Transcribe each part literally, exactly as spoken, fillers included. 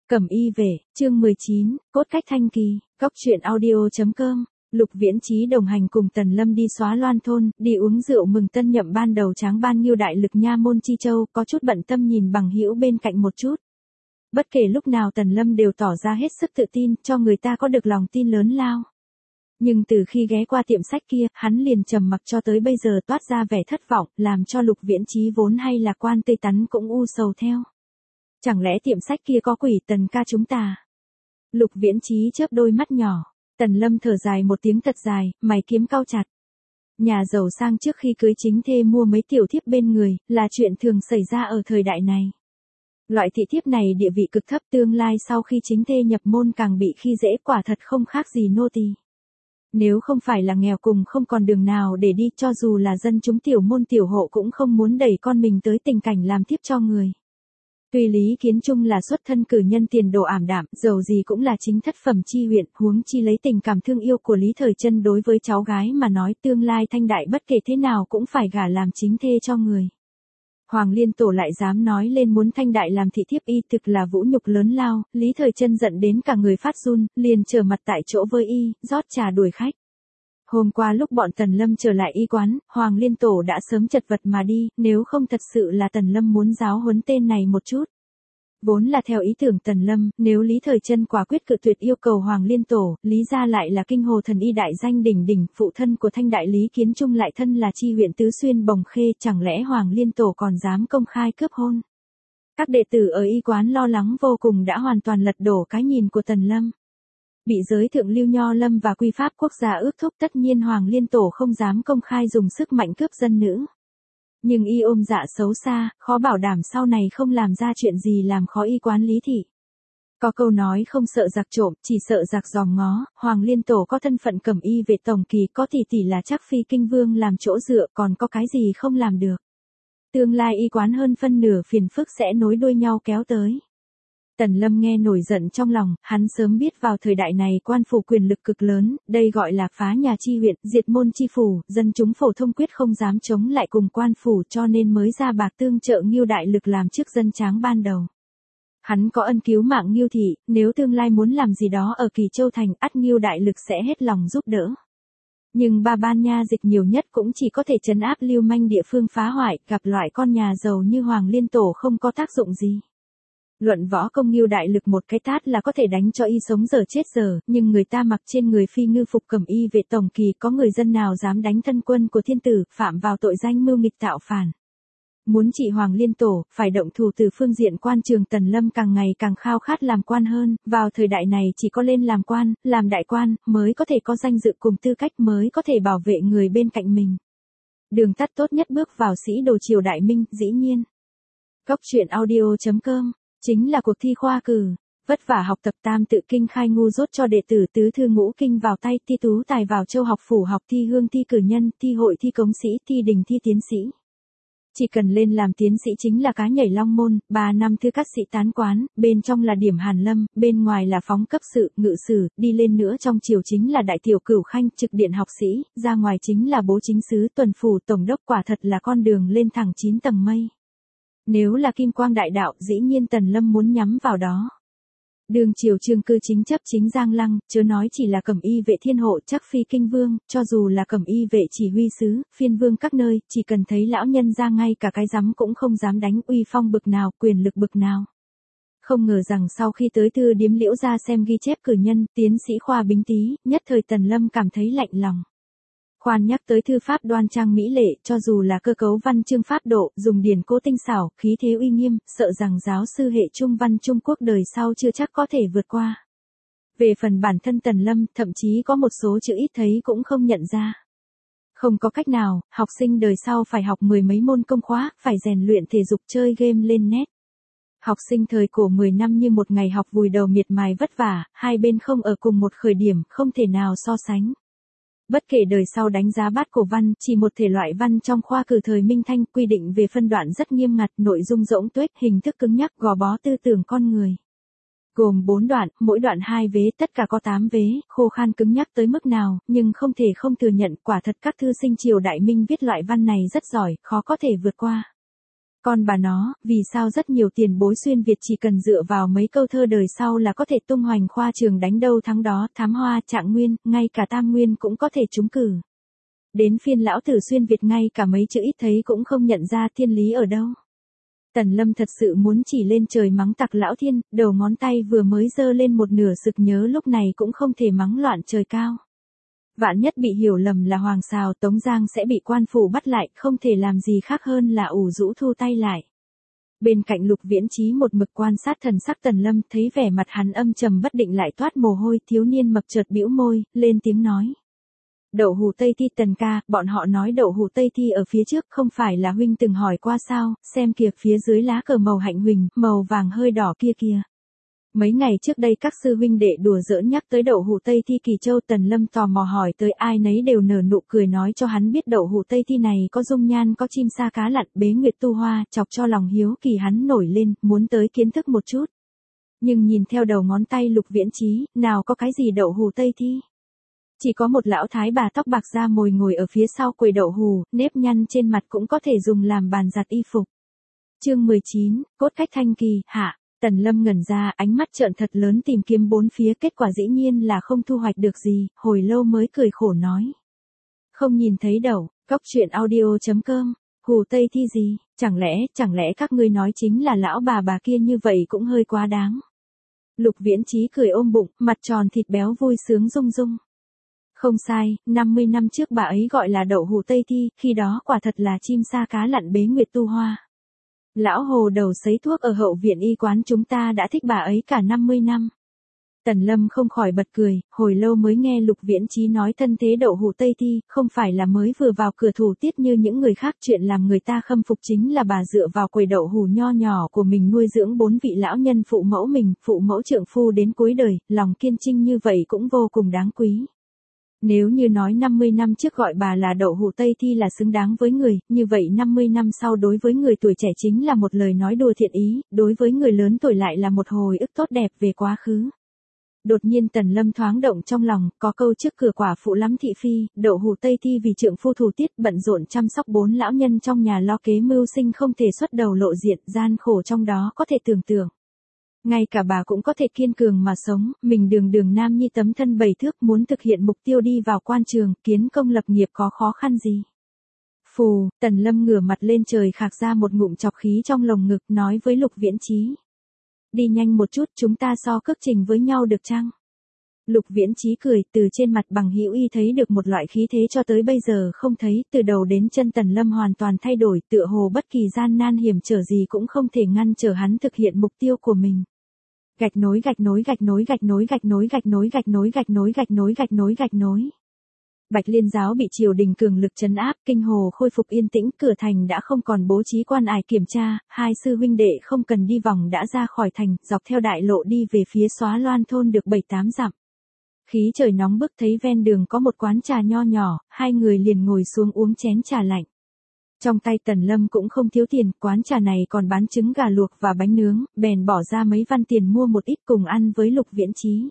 Cẩm y vệ, chương mười chín, cốt cách thanh kỳ, góc truyện audio.com, Lục Viễn Chí đồng hành cùng Tần Lâm đi xóa loan thôn, đi uống rượu mừng tân nhậm ban đầu tráng ban Nghiêu đại lực nha môn Chi Châu, có chút bận tâm nhìn bằng hữu bên cạnh một chút. Bất kể lúc nào Tần Lâm đều tỏ ra hết sức tự tin, cho người ta có được lòng tin lớn lao. Nhưng từ khi ghé qua tiệm sách kia, hắn liền trầm mặc cho tới bây giờ toát ra vẻ thất vọng, làm cho Lục Viễn Chí vốn hay lạc quan tươi tắn cũng u sầu theo. Chẳng lẽ tiệm sách kia có quỷ Tần ca chúng ta? Lục Viễn Chí chớp đôi mắt nhỏ, Tần Lâm thở dài một tiếng thật dài, mày kiếm cau chặt. Nhà giàu sang trước khi cưới chính thê mua mấy tiểu thiếp bên người, là chuyện thường xảy ra ở thời đại này. Loại thị thiếp này địa vị cực thấp, tương lai sau khi chính thê nhập môn càng bị khi dễ, quả thật không khác gì nô tỳ. Nếu không phải là nghèo cùng không còn đường nào để đi, cho dù là dân chúng tiểu môn tiểu hộ cũng không muốn đẩy con mình tới tình cảnh làm thiếp cho người. Tuy Lý Kiến Trung là xuất thân cử nhân tiền đồ ảm đạm, dầu gì cũng là chính thất phẩm chi huyện, huống chi lấy tình cảm thương yêu của Lý Thời Trân đối với cháu gái mà nói, tương lai Thanh Đại bất kể thế nào cũng phải gả làm chính thê cho người. Hoàng Liên Tổ lại dám nói lên muốn Thanh Đại làm thị thiếp y, thực là vũ nhục lớn lao. Lý Thời Trân giận đến cả người phát run, liền trở mặt tại chỗ với y, rót trà đuổi khách. Hôm qua lúc bọn Tần Lâm trở lại y quán, Hoàng Liên Tổ đã sớm chật vật mà đi, nếu không thật sự là Tần Lâm muốn giáo huấn tên này một chút. Vốn là theo ý tưởng Tần Lâm, nếu Lý Thời Trân quả quyết cự tuyệt yêu cầu Hoàng Liên Tổ, Lý gia lại là kinh hồ thần y đại danh đỉnh đỉnh, phụ thân của Thanh Đại Lý Kiến Trung lại thân là chi huyện Tứ Xuyên Bồng Khê, chẳng lẽ Hoàng Liên Tổ còn dám công khai cướp hôn? Các đệ tử ở y quán lo lắng vô cùng đã hoàn toàn lật đổ cái nhìn của Tần Lâm. Bị giới thượng lưu nho lâm và quy pháp quốc gia ước thúc, tất nhiên Hoàng Liên Tổ không dám công khai dùng sức mạnh cướp dân nữ. Nhưng y ôm dạ xấu xa, khó bảo đảm sau này không làm ra chuyện gì làm khó y quán Lý thị. Có câu nói không sợ giặc trộm, chỉ sợ giặc giòm ngó, Hoàng Liên Tổ có thân phận cẩm y vệ tổng kỳ, có tỷ tỷ là Trác Phi Kinh Vương làm chỗ dựa, còn có cái gì không làm được. Tương lai y quán hơn phân nửa phiền phức sẽ nối đuôi nhau kéo tới. Tần Lâm nghe nổi giận trong lòng, hắn sớm biết vào thời đại này quan phủ quyền lực cực lớn, đây gọi là phá nhà chi huyện, diệt môn chi phủ, dân chúng phổ thông quyết không dám chống lại cùng quan phủ, cho nên mới ra bạc tương trợ Nghiêu đại lực làm chức dân tráng ban đầu. Hắn có ân cứu mạng Nghiêu thị, nếu tương lai muốn làm gì đó ở Kỳ Châu thành, ắt Nghiêu đại lực sẽ hết lòng giúp đỡ. Nhưng ba ban nha dịch nhiều nhất cũng chỉ có thể trấn áp lưu manh địa phương phá hoại, gặp loại con nhà giàu như Hoàng Liên Tổ không có tác dụng gì. Luận võ công Nghiêu đại lực một cái tát là có thể đánh cho y sống giờ chết giờ, nhưng người ta mặc trên người phi ngư phục cẩm y vệ tổng kỳ, có người dân nào dám đánh thân quân của thiên tử, phạm vào tội danh mưu nghịch tạo phản. Muốn trị Hoàng Liên Tổ, phải động thủ từ phương diện quan trường. Tần Lâm càng ngày càng khao khát làm quan hơn, vào thời đại này chỉ có lên làm quan, làm đại quan, mới có thể có danh dự cùng tư cách, mới có thể bảo vệ người bên cạnh mình. Đường tắt tốt nhất bước vào sĩ đồ triều đại Minh, dĩ nhiên. Góc truyện audio.com chính là cuộc thi khoa cử, vất vả học tập tam tự kinh khai ngu dốt cho đệ tử tứ thư ngũ kinh vào tay, thi tú tài vào châu học phủ học thi hương thi cử nhân, thi hội thi cống sĩ, thi đình thi tiến sĩ. Chỉ cần lên làm tiến sĩ chính là cá nhảy long môn, ba năm thư các sĩ tán quán, bên trong là điểm hàn lâm, bên ngoài là phóng cấp sự, ngự sử, đi lên nữa trong triều chính là đại tiểu cửu khanh, trực điện học sĩ, ra ngoài chính là bố chính sứ, tuần phủ, tổng đốc, quả thật là con đường lên thẳng chín tầng mây. Nếu là kim quang đại đạo, dĩ nhiên Tần Lâm muốn nhắm vào đó. Đường triều trương cư chính chấp chính Giang Lăng, chớ nói chỉ là cẩm y vệ thiên hộ Trác Phi Kinh Vương, cho dù là cẩm y vệ chỉ huy sứ, phiên vương các nơi, chỉ cần thấy lão nhân ra ngay cả cái rắm cũng không dám đánh, uy phong bực nào, quyền lực bực nào. Không ngờ rằng sau khi tới Thư Điếm Liễu ra xem ghi chép cử nhân, tiến sĩ khoa bính tý, nhất thời Tần Lâm cảm thấy lạnh lòng. Khoan nhắc tới thư pháp đoan trang mỹ lệ, cho dù là cơ cấu văn chương pháp độ, dùng điển cố tinh xảo, khí thế uy nghiêm, sợ rằng giáo sư hệ trung văn Trung Quốc đời sau chưa chắc có thể vượt qua. Về phần bản thân Tần Lâm, thậm chí có một số chữ ít thấy cũng không nhận ra. Không có cách nào, học sinh đời sau phải học mười mấy môn công khóa, phải rèn luyện thể dục chơi game lên net. Học sinh thời cổ mười năm như một ngày học vùi đầu miệt mài vất vả, hai bên không ở cùng một khởi điểm, không thể nào so sánh. Bất kể đời sau đánh giá bát cổ văn, chỉ một thể loại văn trong khoa cử thời Minh Thanh, quy định về phân đoạn rất nghiêm ngặt, nội dung rỗng tuếch, hình thức cứng nhắc, gò bó tư tưởng con người. Gồm bốn đoạn, mỗi đoạn hai vế, tất cả có tám vế, khô khan cứng nhắc tới mức nào, nhưng không thể không thừa nhận, quả thật các thư sinh triều đại Minh viết loại văn này rất giỏi, khó có thể vượt qua. Con bà nó, vì sao rất nhiều tiền bối xuyên Việt chỉ cần dựa vào mấy câu thơ đời sau là có thể tung hoành khoa trường đánh đâu thắng đó, thám hoa, trạng nguyên, ngay cả tam nguyên cũng có thể trúng cử. Đến phiên lão tử xuyên Việt ngay cả mấy chữ ít thấy cũng không nhận ra thiên lý ở đâu. Tần Lâm thật sự muốn chỉ lên trời mắng tặc lão thiên, đầu ngón tay vừa mới giơ lên một nửa sực nhớ lúc này cũng không thể mắng loạn trời cao. Vạn nhất bị hiểu lầm là Hoàng Sào Tống Giang sẽ bị quan phủ bắt lại, không thể làm gì khác hơn là ủ rũ thu tay lại. Bên cạnh Lục Viễn Chí một mực quan sát thần sắc Tần Lâm, thấy vẻ mặt hắn âm trầm bất định lại toát mồ hôi, thiếu niên mập chợt bĩu môi, lên tiếng nói. Đậu hù Tây Thi Tần ca, bọn họ nói đậu hù Tây Thi ở phía trước, không phải là huynh từng hỏi qua sao, xem kìa phía dưới lá cờ màu hạnh huỳnh, màu vàng hơi đỏ kia kìa. Mấy ngày trước đây các sư huynh đệ đùa giỡn nhắc tới đậu hù Tây Thi Kỳ Châu, Tần Lâm tò mò hỏi tới, ai nấy đều nở nụ cười nói cho hắn biết đậu hù Tây Thi này có dung nhan, có chim sa cá lặn, bế nguyệt tu hoa, chọc cho lòng hiếu kỳ hắn nổi lên, muốn tới kiến thức một chút. Nhưng nhìn theo đầu ngón tay Lục Viễn Chí, nào có cái gì đậu hù Tây Thi. Chỉ có một lão thái bà tóc bạc da mồi ngồi ở phía sau quầy đậu hù, nếp nhăn trên mặt cũng có thể dùng làm bàn giặt y phục. Chương mười chín, cốt cách thanh kỳ, hạ. Tần Lâm ngẩn ra, ánh mắt trợn thật lớn tìm kiếm bốn phía, kết quả dĩ nhiên là không thu hoạch được gì, hồi lâu mới cười khổ nói. Không nhìn thấy đậu, cóc truyện audio chấm com, hù Tây Thi gì, chẳng lẽ, chẳng lẽ các ngươi nói chính là lão bà bà kia, như vậy cũng hơi quá đáng. Lục Viễn Chí cười ôm bụng, mặt tròn thịt béo vui sướng rung rung. Không sai, năm mươi năm trước bà ấy gọi là đậu hù Tây Thi, khi đó quả thật là chim sa cá lặn bế nguyệt tu hoa. Lão hồ đầu sấy thuốc ở hậu viện y quán chúng ta đã thích bà ấy cả năm mươi năm. Tần Lâm không khỏi bật cười, hồi lâu mới nghe Lục Viễn Chí nói thân thế đậu hù Tây Thi, không phải là mới vừa vào cửa thủ tiết như những người khác, chuyện làm người ta khâm phục chính là bà dựa vào quầy đậu hù nho nhỏ của mình nuôi dưỡng bốn vị lão nhân phụ mẫu mình, phụ mẫu trượng phu đến cuối đời, lòng kiên trinh như vậy cũng vô cùng đáng quý. Nếu như nói năm mươi năm trước gọi bà là đậu hù Tây Thi là xứng đáng với người, như vậy năm mươi năm sau đối với người tuổi trẻ chính là một lời nói đùa thiện ý, đối với người lớn tuổi lại là một hồi ức tốt đẹp về quá khứ. Đột nhiên Tần Lâm thoáng động trong lòng, có câu trước cửa quả phụ lắm thị phi, đậu hù Tây Thi vì trượng phu thủ tiết bận rộn chăm sóc bốn lão nhân trong nhà lo kế mưu sinh không thể xuất đầu lộ diện, gian khổ trong đó có thể tưởng tượng. Ngay cả bà cũng có thể kiên cường mà sống, mình đường đường nam nhi tấm thân bảy thước muốn thực hiện mục tiêu đi vào quan trường, kiến công lập nghiệp có khó khăn gì. Phù, Tần Lâm ngửa mặt lên trời khạc ra một ngụm chọc khí trong lồng ngực, nói với Lục Viễn Chí. Đi nhanh một chút, chúng ta so cước trình với nhau được chăng? Lục Viễn Chí cười, từ trên mặt bằng hữu y thấy được một loại khí thế cho tới bây giờ không thấy, từ đầu đến chân Tần Lâm hoàn toàn thay đổi, tựa hồ bất kỳ gian nan hiểm trở gì cũng không thể ngăn trở hắn thực hiện mục tiêu của mình. Gạch nối gạch nối gạch nối gạch nối gạch nối gạch nối gạch nối gạch nối gạch nối gạch nối gạch nối. Bạch Liên giáo bị triều đình cường lực trấn áp, kinh hồ khôi phục yên tĩnh, cửa thành đã không còn bố trí quan ải kiểm tra, hai sư huynh đệ không cần đi vòng đã ra khỏi thành, dọc theo đại lộ đi về phía Xóa Loan thôn được bảy tám dặm. Khí trời nóng bức, thấy ven đường có một quán trà nho nhỏ, hai người liền ngồi xuống uống chén trà lạnh. Trong tay Tần Lâm cũng không thiếu tiền, quán trà này còn bán trứng gà luộc và bánh nướng, bèn bỏ ra mấy văn tiền mua một ít cùng ăn với Lục Viễn Chí.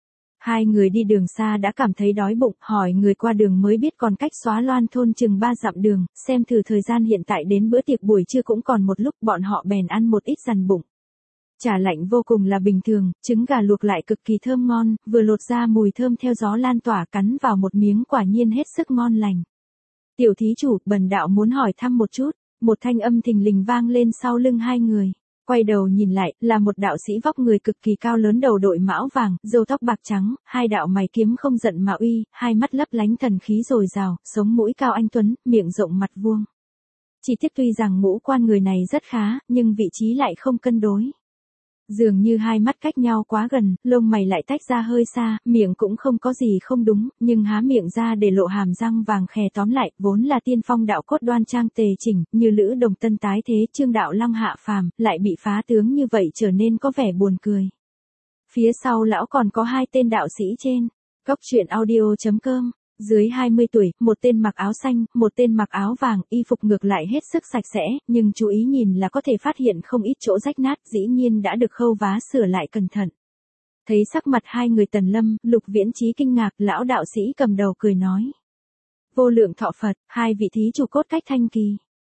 Hai người đi đường xa đã cảm thấy đói bụng, hỏi người qua đường mới biết còn cách Xóa Loan thôn chừng ba dặm đường, xem thử thời gian hiện tại đến bữa tiệc buổi trưa cũng còn một lúc, bọn họ bèn ăn một ít dằn bụng. Trà lạnh vô cùng là bình thường, trứng gà luộc lại cực kỳ thơm ngon, vừa lột ra mùi thơm theo gió lan tỏa, cắn vào một miếng quả nhiên hết sức ngon lành. Tiểu thí chủ, bần đạo muốn hỏi thăm một chút, một thanh âm thình lình vang lên sau lưng hai người. Quay đầu nhìn lại, là một đạo sĩ vóc người cực kỳ cao lớn, đầu đội mão vàng, râu tóc bạc trắng, hai đạo mày kiếm không giận mà uy, hai mắt lấp lánh thần khí dồi dào, sống mũi cao anh tuấn, miệng rộng mặt vuông. Chỉ tiếc tuy rằng ngũ quan người này rất khá, nhưng vị trí lại không cân đối. Dường như hai mắt cách nhau quá gần, lông mày lại tách ra hơi xa, miệng cũng không có gì không đúng, nhưng há miệng ra để lộ hàm răng vàng khè, tóm lại, vốn là tiên phong đạo cốt đoan trang tề chỉnh, như Lữ Đồng Tân tái thế, Trương Đạo Lăng hạ phàm, lại bị phá tướng như vậy trở nên có vẻ buồn cười. Phía sau lão còn có hai tên đạo sĩ trên, cóc truyện audio chấm com. Dưới hai mươi tuổi, một tên mặc áo xanh, một tên mặc áo vàng, y phục ngược lại hết sức sạch sẽ, nhưng chú ý nhìn là có thể phát hiện không ít chỗ rách nát, dĩ nhiên đã được khâu vá sửa lại cẩn thận. Thấy sắc mặt hai người Tần Lâm, Lục Viễn Chí kinh ngạc, lão đạo sĩ cầm đầu cười nói. Vô lượng thọ Phật, hai vị thí chủ cốt cách thanh kỳ.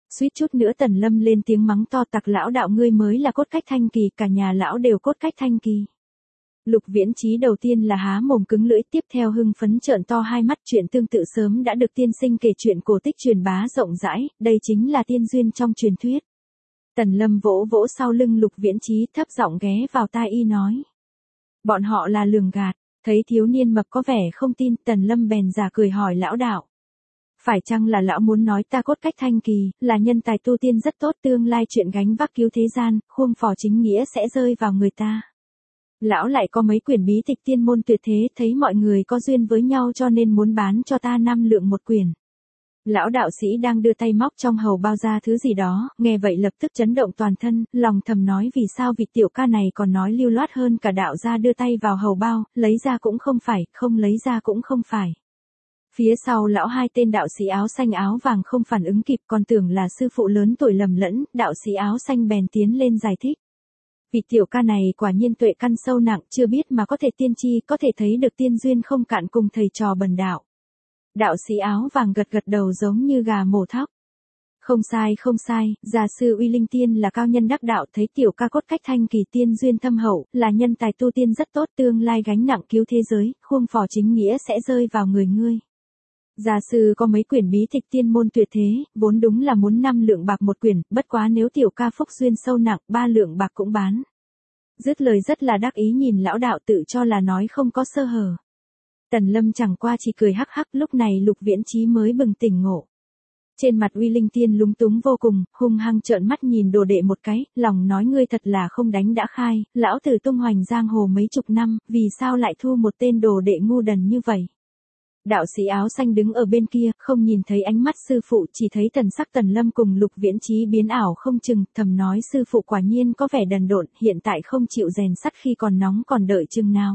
Suýt chút nữa Tần Lâm lên tiếng mắng to, tặc lão đạo ngươi mới là cốt cách thanh kỳ, cả nhà lão đều cốt cách thanh kỳ. Lục Viễn Chí đầu tiên là há mồm cứng lưỡi, tiếp theo hưng phấn trợn to hai mắt, chuyện tương tự sớm đã được tiên sinh kể chuyện cổ tích truyền bá rộng rãi, đây chính là tiên duyên trong truyền thuyết. Tần Lâm vỗ vỗ sau lưng Lục Viễn Chí, thấp giọng ghé vào tai y nói. Bọn họ là lường gạt, thấy thiếu niên mập có vẻ không tin, Tần Lâm bèn giả cười hỏi lão đạo. Phải chăng là lão muốn nói ta cốt cách thanh kỳ, là nhân tài tu tiên rất tốt, tương lai chuyện gánh vác cứu thế gian, khuôn phò chính nghĩa sẽ rơi vào người ta. Lão lại có mấy quyển bí tịch tiên môn tuyệt thế, thấy mọi người có duyên với nhau cho nên muốn bán cho ta năm lượng một quyển. Lão đạo sĩ đang đưa tay móc trong hầu bao ra thứ gì đó, nghe vậy lập tức chấn động toàn thân, lòng thầm nói vì sao vị tiểu ca này còn nói lưu loát hơn cả đạo gia, đưa tay vào hầu bao, lấy ra cũng không phải, không lấy ra cũng không phải. Phía sau lão hai tên đạo sĩ áo xanh áo vàng không phản ứng kịp, còn tưởng là sư phụ lớn tuổi lầm lẫn, đạo sĩ áo xanh bèn tiến lên giải thích. Vị tiểu ca này quả nhiên tuệ căn sâu nặng, chưa biết mà có thể tiên tri, có thể thấy được tiên duyên không cạn cùng thầy trò bần đạo. Đạo sĩ áo vàng gật gật đầu giống như gà mổ thóc. Không sai không sai, gia sư Uy Linh Tiên là cao nhân đắc đạo, thấy tiểu ca cốt cách thanh kỳ tiên duyên thâm hậu, là nhân tài tu tiên rất tốt, tương lai gánh nặng cứu thế giới, khuôn phò chính nghĩa sẽ rơi vào người ngươi. Gia sư có mấy quyển bí tịch tiên môn tuyệt thế, vốn đúng là muốn năm lượng bạc một quyển, bất quá nếu tiểu ca phúc duyên sâu nặng, ba lượng bạc cũng bán. Dứt lời rất là đắc ý nhìn lão đạo, tự cho là nói không có sơ hở. Tần Lâm chẳng qua chỉ cười hắc hắc, lúc này Lục Viễn Chí mới bừng tỉnh ngộ. Trên mặt Uy Linh Tiên lúng túng vô cùng, hung hăng trợn mắt nhìn đồ đệ một cái, lòng nói ngươi thật là không đánh đã khai, lão tử tung hoành giang hồ mấy chục năm, vì sao lại thu một tên đồ đệ ngu đần như vậy. Đạo sĩ áo xanh đứng ở bên kia, không nhìn thấy ánh mắt sư phụ, chỉ thấy thần sắc Tần Lâm cùng Lục Viễn Chí biến ảo không chừng, thầm nói sư phụ quả nhiên có vẻ đần độn, hiện tại không chịu rèn sắt khi còn nóng, còn đợi chừng nào.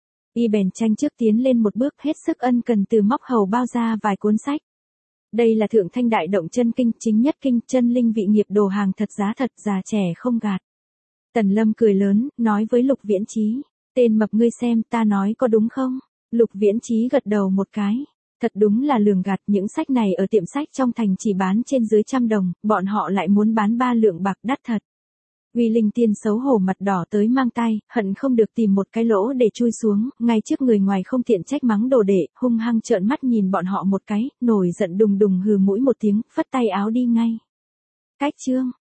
Y bèn tranh trước tiến lên một bước, hết sức ân cần từ móc hầu bao ra vài cuốn sách. Đây là Thượng Thanh Đại Động Chân Kinh, chính nhất kinh, chân linh vị nghiệp đồ hàng thật giá thật, già trẻ không gạt. Tần Lâm cười lớn, nói với Lục Viễn Chí, tên mập ngươi xem ta nói có đúng không? Lục Viễn Chí gật đầu một cái. Thật đúng là lường gạt, những sách này ở tiệm sách trong thành chỉ bán trên dưới trăm đồng, bọn họ lại muốn bán ba lượng bạc, đắt thật. Uy Linh Tiên xấu hổ mặt đỏ tới mang tay, hận không được tìm một cái lỗ để chui xuống, ngay trước người ngoài không tiện trách mắng đồ đệ, hung hăng trợn mắt nhìn bọn họ một cái, nổi giận đùng đùng hừ mũi một tiếng, phất tay áo đi ngay. Cách chương